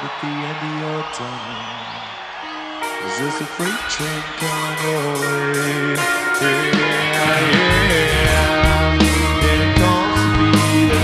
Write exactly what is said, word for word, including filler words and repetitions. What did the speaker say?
at the end of your tunnel? Is this a freight train coming your way? Yeah, yeah.